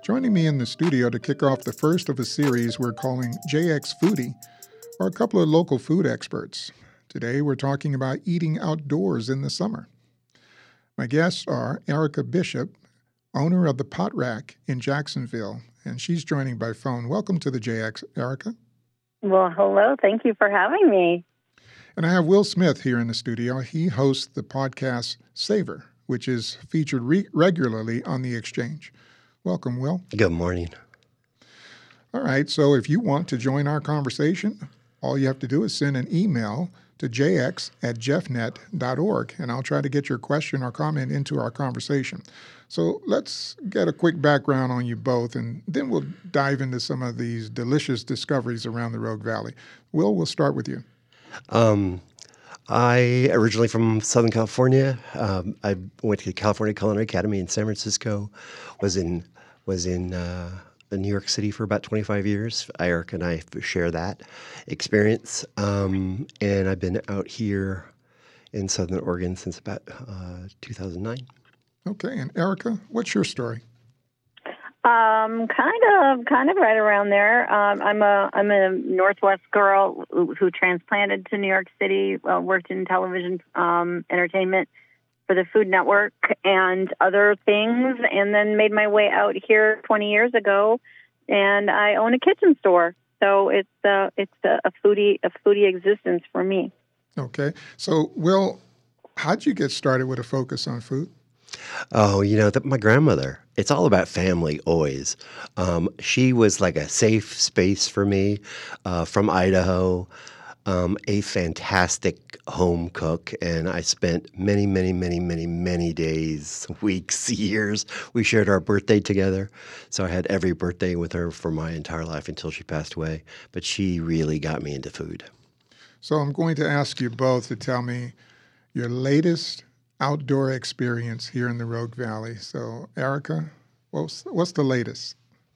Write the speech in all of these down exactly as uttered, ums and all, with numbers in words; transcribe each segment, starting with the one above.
Joining me in the studio to kick off the first of a series we're calling J X Foodie are a couple of local food experts. Today we're talking about eating outdoors in the summer. My guests are Erica Bishop, owner of the Pot Rack in Jacksonville, and she's joining by phone. Welcome to the J X, Erica. Well, hello. Thank you for having me. And I have Will Smith here in the studio. He hosts the podcast Savor, which is featured re- regularly on The Exchange. Welcome, Will. Good morning. All right, so if you want to join our conversation, all you have to do is send an email to j x at jeff net dot org, and I'll try to get your question or comment into our conversation. So let's get a quick background on you both, and then we'll dive into some of these delicious discoveries around the Rogue Valley. Will, we'll start with you. Um, I originally from Southern California. Um, I went to the California Culinary Academy in San Francisco. Was in was in uh, New York City for about twenty-five years. Eric and I share that experience, um, and I've been out here in Southern Oregon since about uh, two thousand nine. Okay, and Erica, what's your story? Um, kind of, kind of right around there. Um, I'm a, I'm a Northwest girl who, who transplanted to New York City. Uh, worked in television, um, entertainment for the Food Network and other things, and then made my way out here twenty years ago. And I own a kitchen store, so it's uh, it's a, a foodie, a foodie existence for me. Okay, so Will, how'd you get started with a focus on food? Oh, you know, the, my grandmother, it's all about family always. Um, she was like a safe space for me uh, from Idaho, um, a fantastic home cook. And I spent many, many, many, many, many days, weeks, years. We shared our birthday together. So I had every birthday with her for my entire life until she passed away. But she really got me into food. So I'm going to ask you both to tell me your latest outdoor experience here in the Rogue Valley. So, Erica, what's, what's the latest?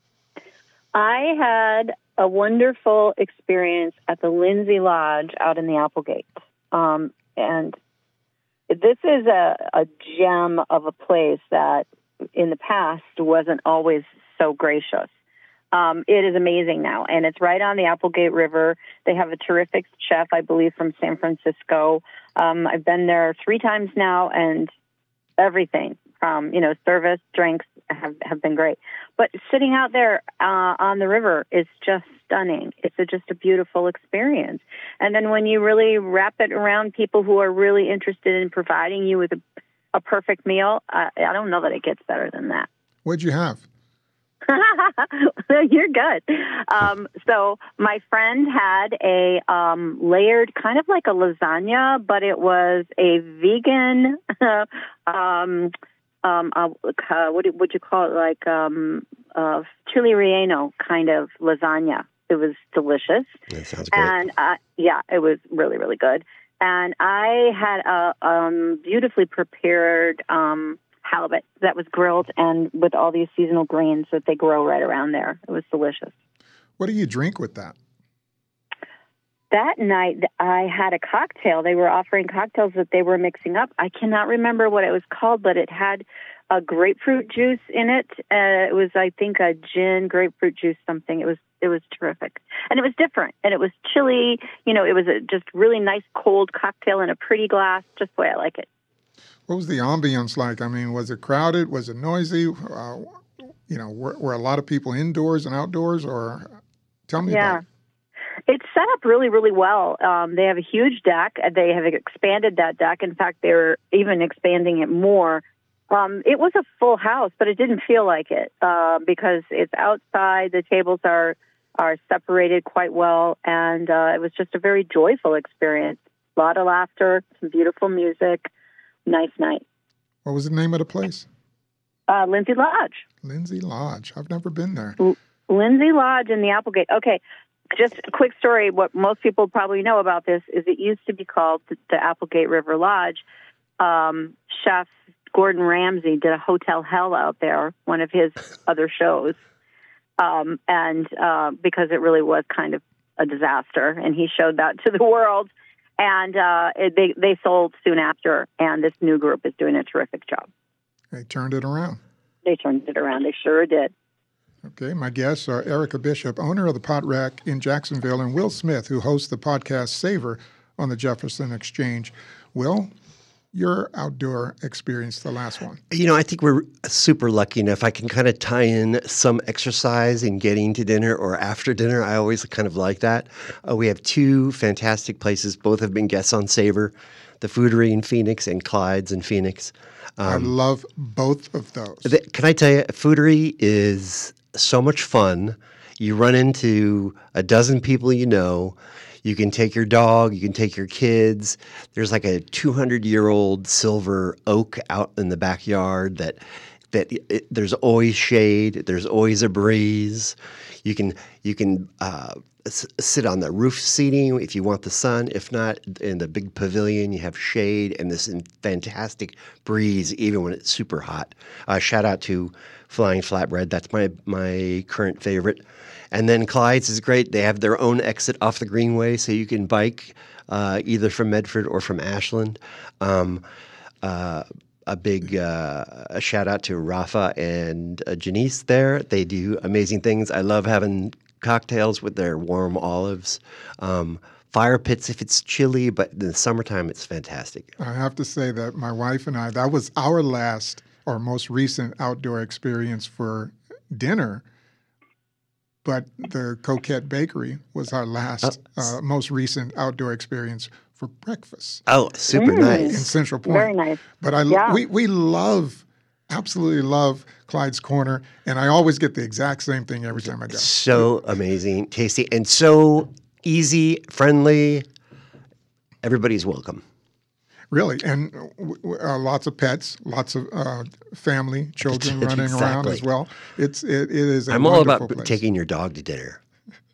I had a wonderful experience at the Lindsay Lodge out in the Applegate. Um, and this is a, a gem of a place that in the past wasn't always so gracious. Um, it is amazing now, and it's right on the Applegate River. They have a terrific chef, I believe, from San Francisco. Um, I've been there three times now, and everything from, you know, service, drinks have, have been great. But sitting out there uh, on the river is just stunning. It's a, just a beautiful experience. And then when you really wrap it around people who are really interested in providing you with a, a perfect meal, uh, I don't know that it gets better than that. What'd you have? You're good. Um, so my friend had a um, layered, kind of like a lasagna, but it was a vegan, um, um, uh, what would you call it, like um, uh, chili relleno kind of lasagna. It was delicious. That sounds great. And uh, yeah, it was really, really good. And I had a um, beautifully prepared um halibut that was grilled and with all these seasonal grains that they grow right around there. It was delicious. What do you drink with that? That night, I had a cocktail. They were offering cocktails that they were mixing up. I cannot remember what it was called, but it had a grapefruit juice in it. Uh, it was, I think, a gin, grapefruit juice, something. It was it was terrific. And it was different. And it was chilly. You know, it was a just really nice cold cocktail in a pretty glass, just the way I like it. What was the ambience like? I mean, was it crowded? Was it noisy? Uh, you know, were, were a lot of people indoors and outdoors? Or tell me yeah. about it. It's set up really, really well. Um, they have a huge deck. They have expanded that deck. In fact, they're even expanding it more. Um, it was a full house, but it didn't feel like it uh, because it's outside. The tables are are separated quite well, and uh, it was just a very joyful experience. A lot of laughter, some beautiful music. Nice night. What was the name of the place? Uh, Lindsay Lodge. Lindsay Lodge. I've never been there. L- Lindsay Lodge in the Applegate. Okay, just a quick story. What most people probably know about this is it used to be called the, the Applegate River Lodge. Um, Chef Gordon Ramsay did a Hotel Hell out there, one of his other shows, um, and uh, because it really was kind of a disaster, and he showed that to the world. And uh, it, they they sold soon after, and this new group is doing a terrific job. They turned it around. They turned it around. They sure did. Okay, my guests are Erica Bishop, owner of the Pot Rack in Jacksonville, and Will Smith, who hosts the podcast Savor on the Jefferson Exchange. Will, your outdoor experience, the last one. You know, I think we're super lucky enough. I can kind of tie in some exercise in getting to dinner or after dinner. I always kind of like that. Uh, we have two fantastic places. Both have been guests on Savor, the Foodery in Phoenix and Clyde's in Phoenix. Um, I love both of those. The, can I tell you, Foodery is so much fun. You run into a dozen people you know. You can take your dog, you can take your kids. There's like a two hundred year old silver oak out in the backyard that that it, there's always shade, there's always a breeze. You can you can uh, s- sit on the roof seating if you want the sun. If not, in the big pavilion, you have shade and this fantastic breeze, even when it's super hot. Uh, shout out to Flying Flatbread. That's my my current favorite. And then Clyde's is great. They have their own exit off the Greenway, so you can bike uh, either from Medford or from Ashland. Um, uh, a big uh, a shout out to Rafa and uh, Janice there. They do amazing things. I love having cocktails with their warm olives. Um, fire pits if it's chilly, but in the summertime it's fantastic. I have to say that my wife and I, that was our last or most recent outdoor experience for dinner. But the Coquette Bakery was our last, uh, uh, most recent outdoor experience for breakfast. Oh, super Mm. nice. In Central Point. Very nice. But I, Yeah. we, we love, absolutely love Clyde's Corner, and I always get the exact same thing every time I go. So amazing, tasty, and so easy, friendly. Everybody's welcome. Really, and w- w- uh, lots of pets, lots of uh, family, children running around Exactly. as well. It's it, it is. A I'm all about wonderful place. taking your dog to dinner.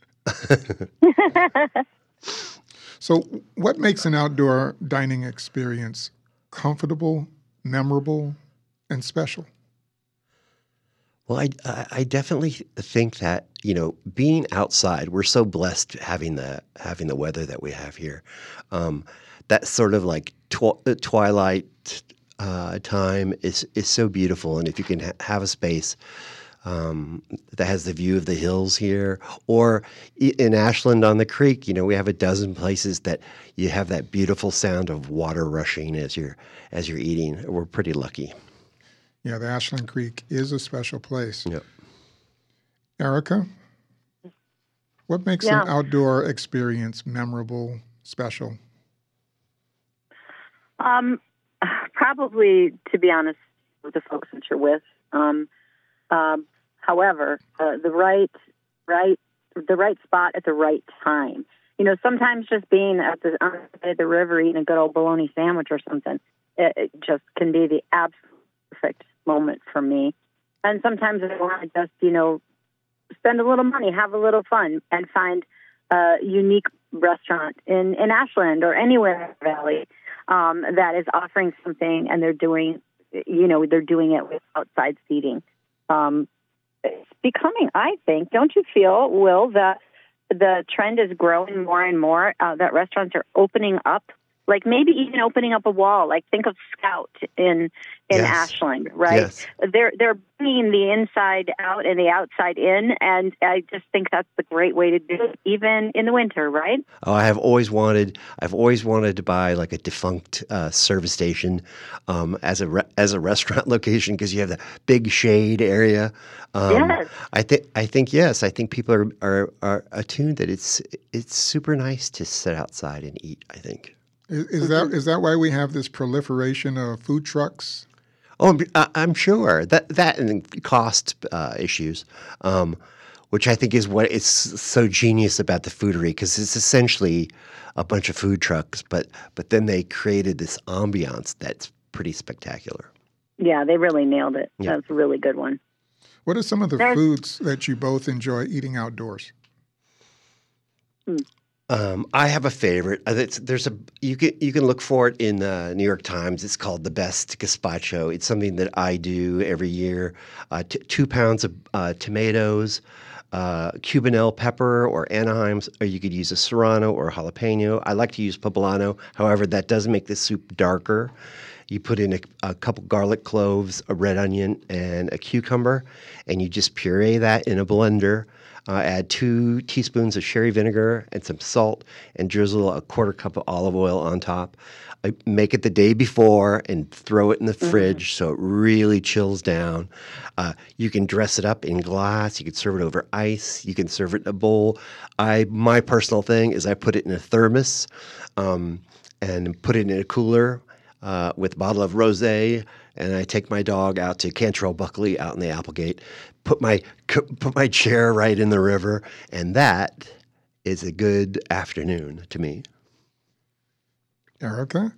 So, what makes an outdoor dining experience comfortable, memorable, and special? Well, I, I I definitely think that, you know, being outside, we're so blessed having the having the weather that we have here. Um, that sort of like tw- twilight uh, time is is so beautiful, and if you can ha- have a space um, that has the view of the hills here, or i- in Ashland on the creek, you know, we have a dozen places that you have that beautiful sound of water rushing as you're as you're eating. We're pretty lucky. Yeah, the Ashland Creek is a special place. Yep. Erica, what makes Yeah. an outdoor experience memorable, special? Um, probably, to be honest, with the folks that you're with. Um, um, however, uh, the right, right, the right spot at the right time. You know, sometimes just being at the on the side of the river eating a good old bologna sandwich or something, it, it just can be the absolute perfect moment for me. And sometimes I want to just, you know, spend a little money, have a little fun, and find a unique restaurant in, in Ashland or anywhere in the valley um, that is offering something, and they're doing, you know, they're doing it with outside seating. Um, it's becoming, I think, don't you feel, Will, that the trend is growing more and more, uh, that restaurants are opening up, like maybe even opening up a wall. Like think of Scout in in Yes. Ashland, right? Yes. They're they're bringing the inside out and the outside in, and I just think that's the great way to do it, even in the winter, right? Oh, I have always wanted. I've always wanted to buy like a defunct uh, service station um, as a re- as a restaurant location because you have the big shade area. Um, Yes. I think. I think yes. I think people are, are are attuned that it's it's super nice to sit outside and eat. I think. Is, is that is that why we have this proliferation of food trucks? Oh, I'm, I- I'm sure that that and cost uh, issues, um, which I think is what is so genius about the Foodery, because it's essentially a bunch of food trucks, but but then they created this ambiance that's pretty spectacular. Yeah, they really nailed it. Yeah. That's a really good one. What are some of the There's- foods that you both enjoy eating outdoors? Um, I have a favorite. Uh, It's, there's a you can you can look for it in the New York Times. It's called the best gazpacho. It's something that I do every year. Uh, t- two pounds of uh, tomatoes, uh, Cubanelle pepper or Anaheim's, or you could use a Serrano or a jalapeno. I like to use poblano. However, that does make the soup darker. You put in a, a couple garlic cloves, a red onion, and a cucumber, and you just puree that in a blender. Uh, add two teaspoons of sherry vinegar and some salt, and drizzle a quarter cup of olive oil on top. I make it the day before and throw it in the fridge so it really chills down. Uh, you can dress it up in glass. You can serve it over ice. You can serve it in a bowl. I my personal thing is I put it in a thermos um, and put it in a cooler uh, with a bottle of rosé. And I take my dog out to Cantrell Buckley out in the Applegate, put my put my chair right in the river, and that is a good afternoon to me. Erica?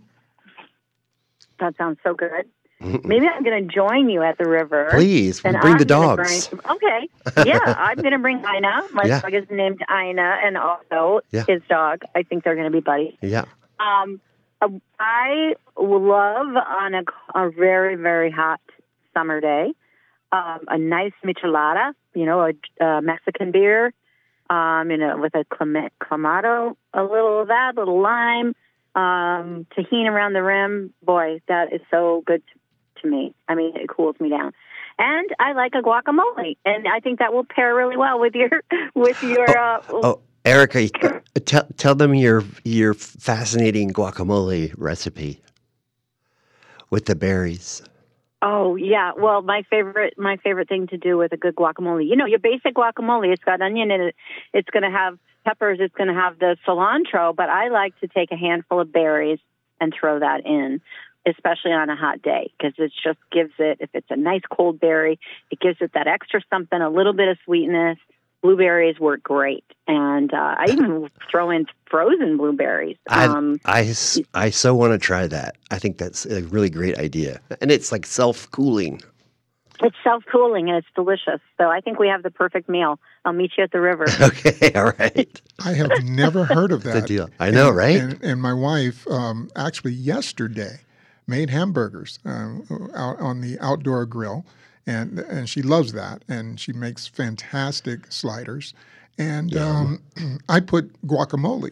That sounds so good. Maybe I'm going to join you at the river. Please, and bring I'm the gonna dogs. Bring, okay. Yeah, I'm going to bring Ina. My Yeah. dog is named Ina, and also Yeah. his dog. I think they're going to be buddies. Yeah. Um, I love on a, a very, very hot summer day, um, a nice michelada, you know, a, a Mexican beer, um, you know, with a clama- clamato, a little of that, a little lime, um, tahini around the rim. Boy, that is so good to, to me. I mean, it cools me down. And I like a guacamole, and I think that will pair really well with your with your. Uh, Oh, Erica, uh, tell tell them your your fascinating guacamole recipe with the berries. Oh yeah, well, my favorite my favorite thing to do with a good guacamole, you know, your basic guacamole, it's got onion in it, it's going to have peppers, it's going to have the cilantro, but I like to take a handful of berries and throw that in, especially on a hot day, because it just gives it, if it's a nice cold berry, it gives it that extra something, a little bit of sweetness. Blueberries work great, and uh, I even throw in frozen blueberries. Um, I, I, s- I so want to try that. I think that's a really great idea. And it's like self-cooling. It's self-cooling, and it's delicious. So I think we have the perfect meal. I'll meet you at the river. Okay, all right. I have never heard of that. Good deal. I know, And- right? And, and my wife, um, actually yesterday, made hamburgers um, out on the outdoor grill, and and she loves that, and she makes fantastic sliders. And um, I put guacamole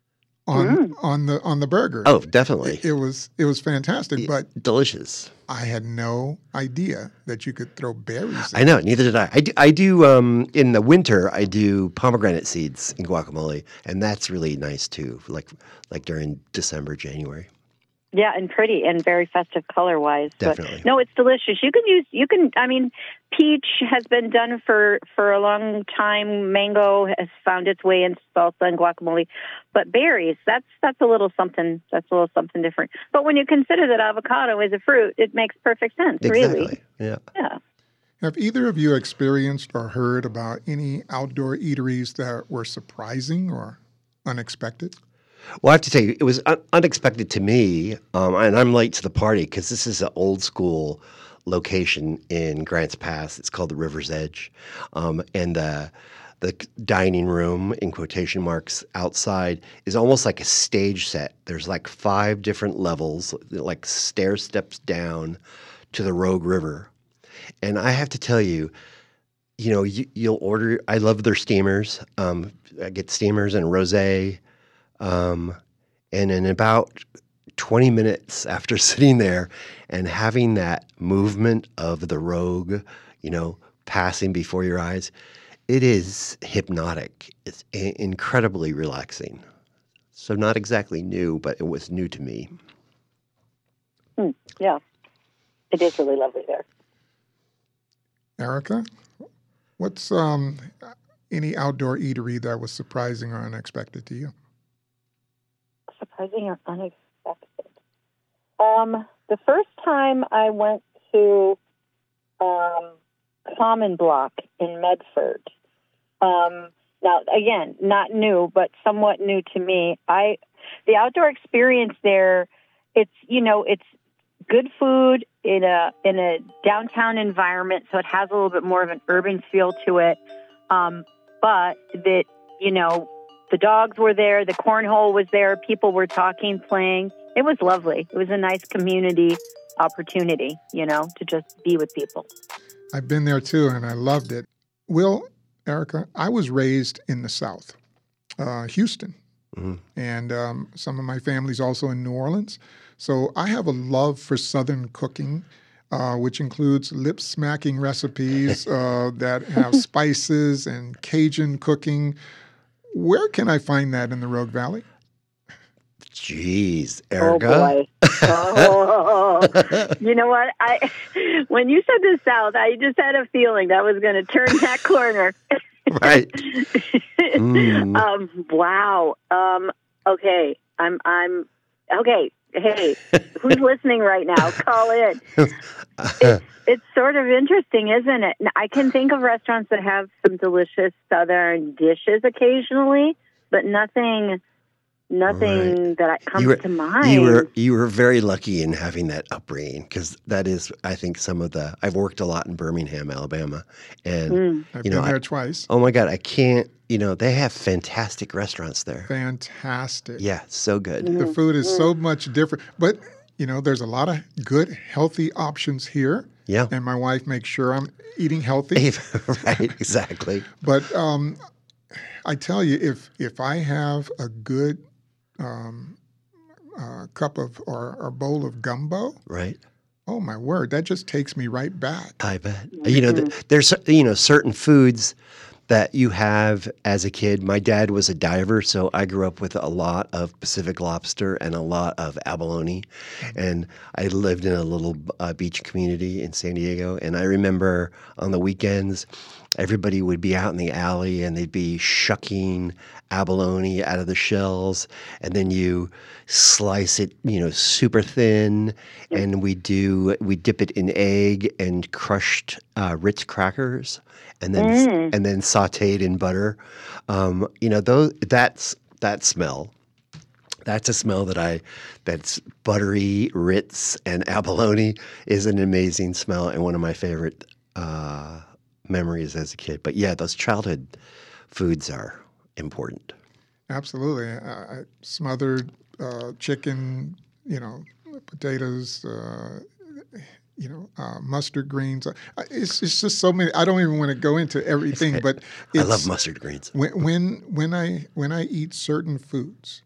on on the on the burger. Oh, definitely. It, it was it was fantastic, but Delicious. I had no idea that you could throw berries in. I know, neither did I. I do, I do um, in the winter, I do pomegranate seeds in guacamole, and that's really nice too, like like during December, January. Yeah, and pretty and very festive color-wise. But Definitely. no, it's delicious. You can use, you can, I mean, peach has been done for, for a long time. Mango has found its way into salsa and guacamole. But berries, that's that's a little something, that's a little something different. But when you consider that avocado is a fruit, it makes perfect sense, Exactly. really. Yeah. Yeah. Have either of you experienced or heard about any outdoor eateries that were surprising or unexpected? Well, I have to tell you, it was un- unexpected to me, um, and I'm late to the party because this is an old school location in Grants Pass. It's called the River's Edge, um, and the the dining room, in quotation marks, outside is almost like a stage set. There's like five different levels, like stair steps down to the Rogue River, and I have to tell you. You know, you, you'll order. I love their steamers. Um, I get steamers and rosé. Um, and in about twenty minutes after sitting there and having that movement of the Rogue, you know, passing before your eyes, it is hypnotic. It's i- incredibly relaxing. So not exactly new, but it was new to me. Hmm, yeah. It is really lovely there. Erica, what's um, any outdoor eatery that was surprising or unexpected to you? Surprising or unexpected. Um, the first time I went to um, Common Block in Medford. Um, now, again, not new, but somewhat new to me. I the outdoor experience there. It's you know it's good food in a in a downtown environment, so it has a little bit more of an urban feel to it. Um, but that you know. The dogs were there. The cornhole was there. People were talking, playing. It was lovely. It was a nice community opportunity, you know, to just be with people. I've been there too, and I loved it. Will, Erica, I was raised in the South, uh, Houston, Mhm. and um, some of my family's also in New Orleans. So I have a love for Southern cooking, uh, which includes lip-smacking recipes uh, that have spices and Cajun cooking. Where can I find that in the Rogue Valley? Jeez, Oh Erica. boy! Oh, you know what? I when you said the South, I just had a feeling that was going to turn that corner. Right. Mm. um, wow. Um, okay. I'm. I'm. Okay. Hey, who's listening right now? Call in. It's, it's sort of interesting, isn't it? I can think of restaurants that have some delicious Southern dishes occasionally, but nothing. Nothing Right. that comes You were, to mind. you were you were very lucky in having that upbringing, because that is, I think, some of the. I've worked a lot in Birmingham, Alabama, and Mm. I've you been know, there I, twice. oh my God, I can't. You know, they have fantastic restaurants there. Fantastic. Yeah, so good. The food is so much different. But, you know, there's a lot of good, healthy options here. Yeah. And my wife makes sure I'm eating healthy. Right, exactly. But um, I tell you, if if I have a good um, uh, cup of or, or bowl of gumbo, Right. oh my word, that just takes me right back. I bet. You know, th- there's you know certain foods that you have as a kid. My dad was a diver, so I grew up with a lot of Pacific lobster and a lot of abalone. And I lived in a little uh, beach community in San Diego. And I remember on the weekends, everybody would be out in the alley and they'd be shucking abalone out of the shells. And then you slice it, you know, super thin. And we do, we dip it in egg and crushed uh, Ritz crackers. And then Mm. and then sautéed in butter. Um, you know, those that's that smell. That's a smell that I that's buttery Ritz and abalone is an amazing smell and one of my favorite uh, memories as a kid. But yeah, those childhood foods are important. Absolutely. Uh, smothered uh, chicken, you know, potatoes, uh, you know, uh, mustard greens. Uh, It's, it's just so many. I don't even want to go into everything, but I it's, love mustard greens. when when when I when I eat certain foods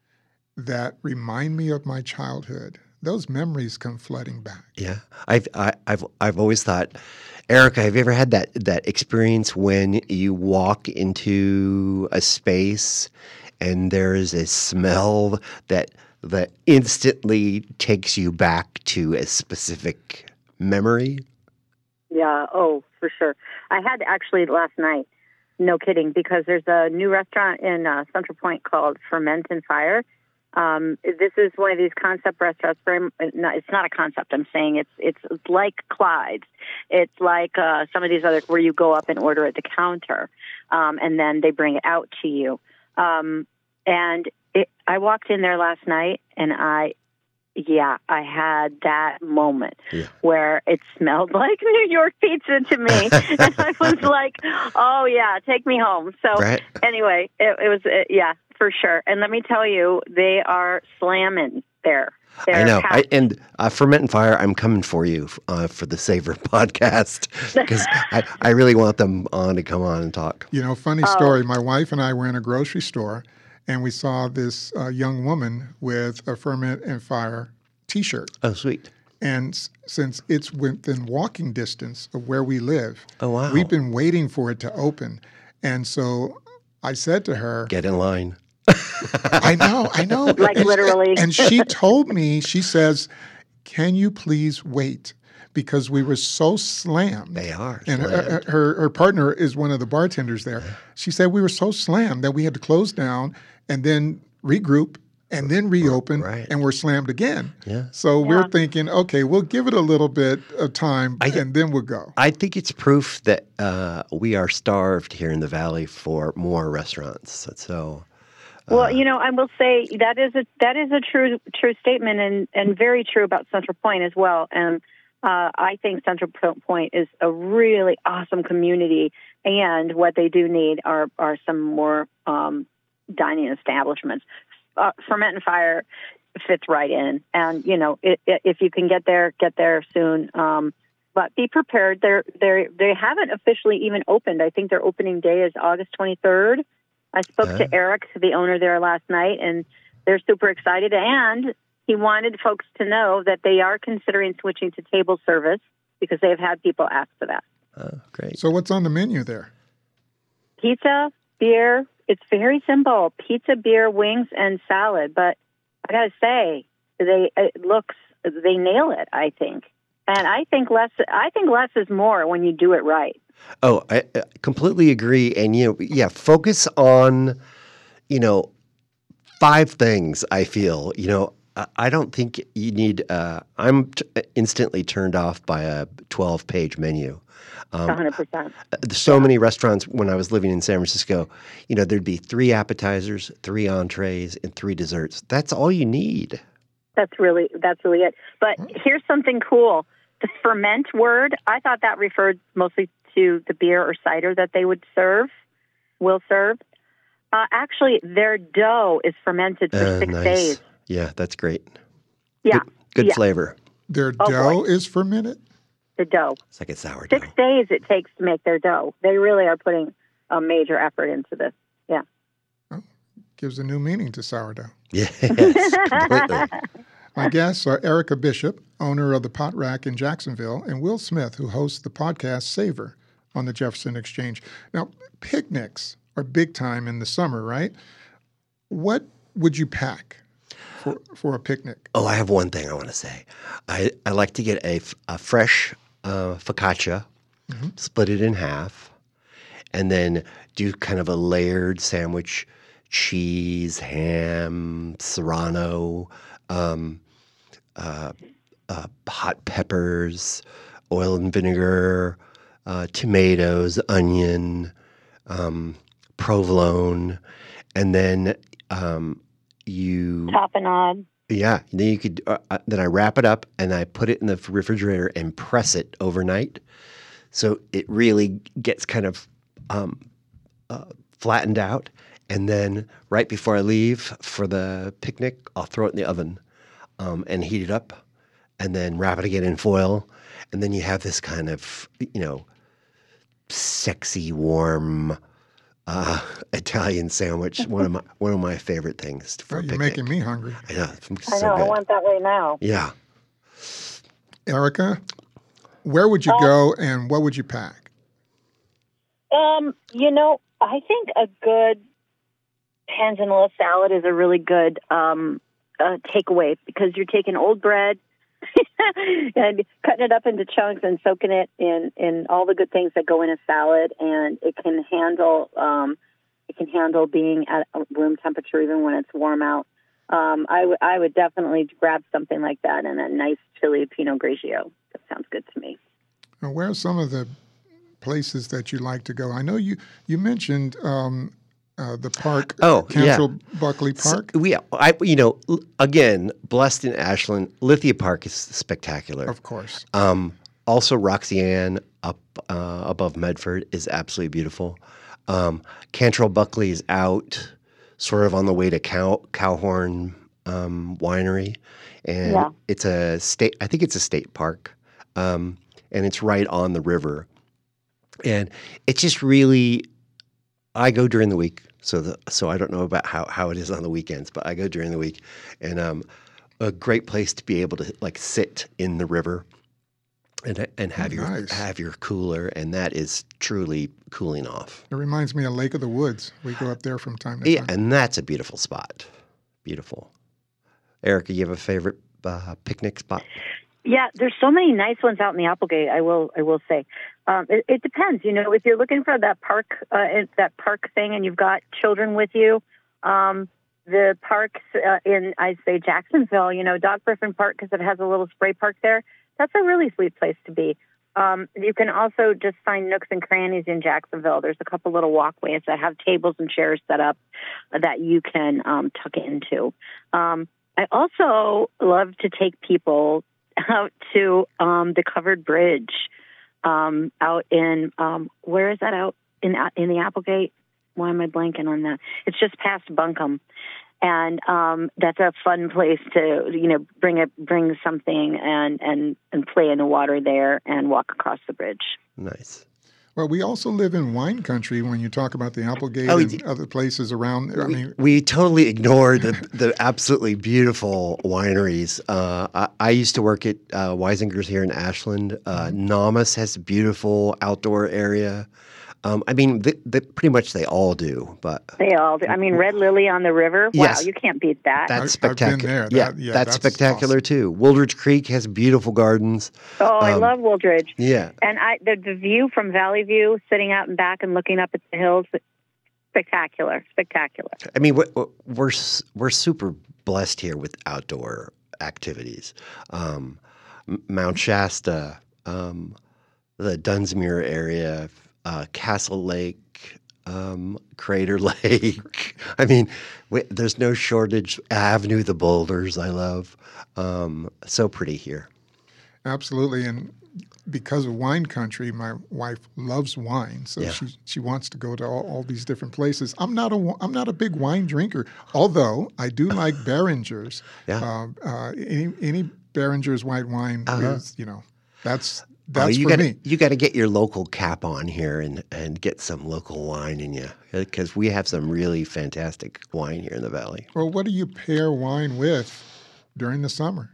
that remind me of my childhood, those memories come flooding back. Yeah, I've I, I've I've always thought, Erica, have you ever had that that experience when you walk into a space and there is a smell that that instantly takes you back to a specific memory? Yeah, oh, for sure. I had actually last night, no kidding, because there's a new restaurant in uh, Central Point called Ferment and Fire. Um, this is one of these concept restaurants. Very, no, it's not a concept. I'm saying it's it's, it's like Clyde's. It's like uh, some of these others where you go up and order at the counter, um, and then they bring it out to you. Um, and it, I walked in there last night, and I, yeah, I had that moment Yeah. where it smelled like New York pizza to me, and I was like, "Oh yeah, take me home." So Right. anyway, it, it was uh, yeah. For sure. And let me tell you, they are slamming there. They're I know. I, packed. and uh, Ferment and Fire, I'm coming for you uh, for the Savor podcast because I, I really want them on to come on and talk. You know, funny Oh. story. My wife and I were in a grocery store, and we saw this uh, young woman with a Ferment and Fire T-shirt. Oh, sweet. And s- since it's within walking distance of where we live, Oh, wow. we've been waiting for it to open. And so I said to her, Get in line. I know, I know. Like And- literally. And she told me, she says, can you please wait? Because we were so slammed. They are. And her, slammed. her, her partner is one of the bartenders there. She said we were so slammed that we had to close down and then regroup and then reopen, Right. and we're slammed again. Yeah. So we're Yeah. thinking, okay, we'll give it a little bit of time, I- and then we'll go. I think it's proof that uh, we are starved here in the Valley for more restaurants. So, Well, you know, I will say that is a that is a true true statement, and, and very true about Central Point as well. And uh, I think Central Point is a really awesome community, and what they do need are are some more um, dining establishments. Uh, Ferment and Fire fits right in, and you know, it, it, if you can get there, get there soon. Um, but be prepared. They're they they haven't officially even opened. I think their opening day is August twenty-third. I spoke Uh. to Eric, the owner there last night, and they're super excited. And he wanted folks to know that they are considering switching to table service because they've had people ask for that. Oh, great. So what's on the menu there? Pizza, beer. It's very simple. Pizza, beer, wings, and salad. But I got to say, they it looks they nail it, I think. And I think less I think less is more when you do it right. Oh, I, I completely agree. And, you know, yeah, focus on, you know, five things, I feel. You know, I, I don't think you need, uh, I'm t- instantly turned off by a twelve-page menu. Um, one hundred percent. So Yeah. many restaurants when I was living in San Francisco, you know, there'd be three appetizers, three entrees, and three desserts. That's all you need. That's really that's really it. But here's something cool. The ferment word, I thought that referred mostly to the beer or cider that they would serve, will serve. Uh, actually, their dough is fermented for Uh, six nice. days. Yeah, that's great. Yeah, Good, good yeah. flavor. Their Oh, dough boy. is fermented? The dough. It's like a sourdough. Six days it takes to make their dough. They really are putting a major effort into this. Yeah. Gives a new meaning to sourdough. Yes, completely. My guests are Erica Bishop, owner of the Pot Rack in Jacksonville, and Will Smith, who hosts the podcast Savor on the Jefferson Exchange. Now, picnics are big time in the summer, right? What would you pack for, for a picnic? Oh, I have one thing I want to say. I, I like to get a, f- a fresh uh, focaccia, split it in half, and then do kind of a layered sandwich, cheese, ham, serrano, um, uh, uh, hot peppers, oil and vinegar, uh, tomatoes, onion, um, provolone, and then um, you Tapenade. yeah. Then you could. Uh, uh, then I wrap it up and I put it in the refrigerator and press it overnight, so it really gets kind of um, uh, flattened out. And then right before I leave for the picnic, I'll throw it in the oven um, and heat it up, and then wrap it again in foil, and then you have this kind of you know sexy, warm uh, Italian sandwich. One of my one of my favorite things for Oh, a you're picnic. making me hungry. I know. It's I so know. I good. want that right now. Yeah. Erica, where would you Um, go and what would you pack? Um, you know, I think a good panzanella salad is a really good um, uh, takeaway because you're taking old bread and cutting it up into chunks and soaking it in, in all the good things that go in a salad, and it can handle um, it can handle being at room temperature even when it's warm out. Um, I, w- I would definitely grab something like that and a nice chili Pinot Grigio. That sounds good to me. Now, where are some of the places that you like to go? I know you you mentioned um, uh, the park, Oh, Cantrell yeah. Buckley Park. So we, I, you know, l- again, blessed in Ashland, Lithia Park is spectacular. Of course. Um, also, Roxanne up uh, above Medford is absolutely beautiful. Um, Cantrell Buckley is out, sort of on the way to Cow, Cowhorn um, Winery, and Yeah. it's a state. I think it's a state park, um, and it's right on the river, and it's just really. I go during the week, so the, so I don't know about how, how it is on the weekends, but I go during the week, and um, a great place to be able to like sit in the river, and and have Oh, your nice. have your cooler, and that is truly cooling off. It reminds me of Lake of the Woods. We go up there from time to Yeah, time. and that's a beautiful spot. Beautiful. Erica, you have a favorite uh, picnic spot? Yeah, there's so many nice ones out in the Applegate. I will, I will say, um, it, it depends. You know, if you're looking for that park, uh, it- that park thing, and you've got children with you, um, the parks uh, in, I'd say Jacksonville. You know, Dog Griffin Park, because it has a little spray park there. That's a really sweet place to be. Um, you can also just find nooks and crannies in Jacksonville. There's a couple little walkways that have tables and chairs set up that you can um, tuck into. Um, I also love to take people out to um, the Covered Bridge um, out in, um, where is that out? In in the Applegate? Why am I blanking on that? It's just past Buncombe. And um, that's a fun place to, you know, bring a, bring something and, and, and play in the water there and walk across the bridge. Nice. Well, we also live in wine country when you talk about the Applegate Oh, and y- other places around. I We, mean, we totally ignore the, the absolutely beautiful wineries. Uh, I, I used to work at uh, Weisinger's here in Ashland. Uh, Namas has a beautiful outdoor area. Um, I mean, the, the, pretty much they all do, but They all do. I mean, Red Lily on the river. Wow, Yes. you can't beat that. that's I've been spectacular. there. Yeah, That- yeah, that's, that's spectacular awesome. too. Wooldridge Creek has beautiful gardens. oh, I um, love Wooldridge. Yeah. And I the, the view from Valley View, sitting out and back and looking up at the hills, spectacular, spectacular. I mean, we're we're s- we're super blessed here with outdoor activities. Um, M- Mount Shasta, um, the Dunsmuir area, uh, Castle Lake, um, Crater Lake. I mean, we, there's no shortage. Avenue, the Boulders, I love. Um, so pretty here. absolutely. And because of wine country, my wife loves wine, so Yeah. she she wants to go to all, all these different places. I'm not a wi- I'm not a big wine drinker, although I do like Behringer's. Yeah. Uh, uh, any any Behringer's white wine Uh-huh. is, you know, that's Oh, that's you for gotta, me. You got to get your local cap on here and, and get some local wine in you, because we have some really fantastic wine here in the valley. Well, what do you pair wine with during the summer?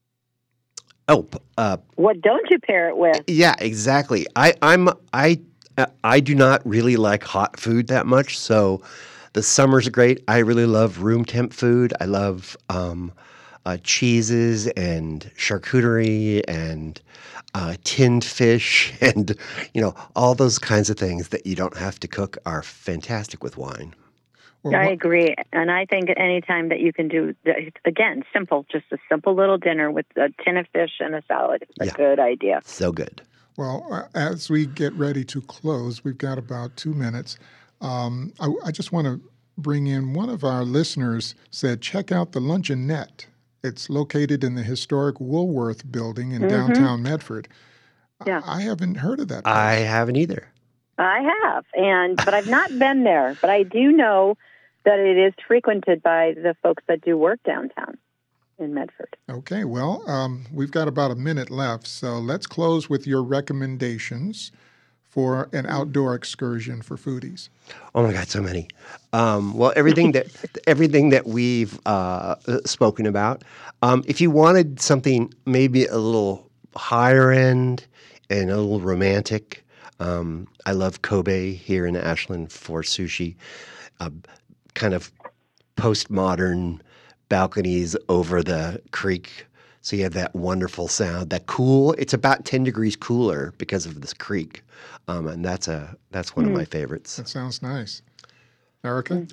Oh, p- uh, What don't you pair it with? yeah, exactly. I, I'm I uh, I do not really like hot food that much, so the summer's great. I really love room temp food. I love um, uh, cheeses and charcuterie and uh, tinned fish, and you know all those kinds of things that you don't have to cook are fantastic with wine. Well, I what- agree. And I think any time that you can do, again, simple, just a simple little dinner with a tin of fish and a salad is a Yeah. good idea. So good. Well, uh, as we get ready to close, we've got about two minutes. Um, I, I just want to bring in one of our listeners said, check out the Luncheonette. It's located in the historic Woolworth building in downtown Medford. Yeah. I haven't heard of that place. I haven't either. I have, and but I've not been there. But I do know that it is frequented by the folks that do work downtown in Medford. Okay, well, um, we've got about a minute left, so let's close with your recommendations for an outdoor excursion for foodies. Oh my God, so many. Um, well, everything that everything that we've uh, spoken about. Um, if you wanted something maybe a little higher end and a little romantic, um, I love Kobe here in Ashland for sushi. Uh, kind of postmodern balconies over the creek. So you have that wonderful sound, that cool. It's about ten degrees cooler because of this creek, um, and that's a that's one of my favorites. That sounds nice. Erica?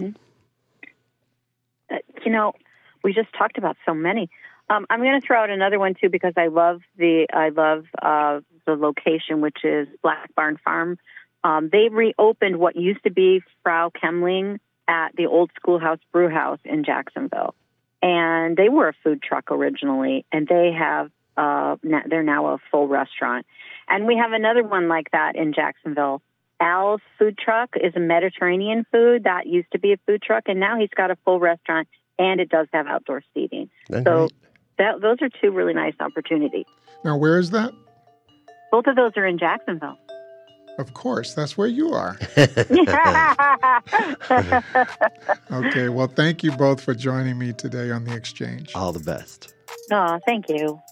Uh, you know, we just talked about so many. Um, I'm going to throw out another one too because I love the I love uh, the location, which is Black Barn Farm. Um, they reopened what used to be Frau Kemling at the old Schoolhouse Brew House in Jacksonville, and they were a food truck originally, and they have uh, na- they're now a full restaurant. And we have another one like that in Jacksonville. Al's Food Truck is a Mediterranean food that used to be a food truck, and now he's got a full restaurant, and it does have outdoor seating. That's So great. that, those are two really nice opportunities. Now, where is that? Both of those are in Jacksonville. Of course, that's where you are. Okay, well, thank you both for joining me today on The Exchange. All the best. Oh, thank you.